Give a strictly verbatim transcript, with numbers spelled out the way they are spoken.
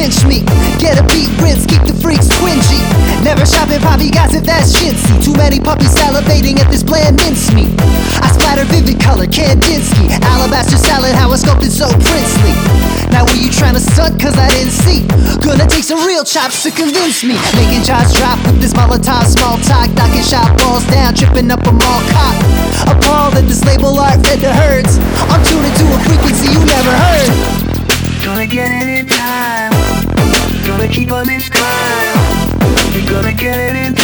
pinch me. Get a beat, rinse, keep the freaks twingy. Never shopping poppy guys if that's chintzy. Too many puppies salivating at this bland mincemeat. I splatter vivid color, Kandinsky. Alabaster salad, how it's sculpted so princely. Now were you trying to stunt cause I didn't see? Gonna take some real chops to convince me. Making jaws drop with this Molotov small talk. Knocking shot balls down, tripping up a mall cop. Appalled that this label art fed the herds. I'm tuned into a frequency you never heard. Gonna get it in time. Gonna keep on this climb. You're gonna get it in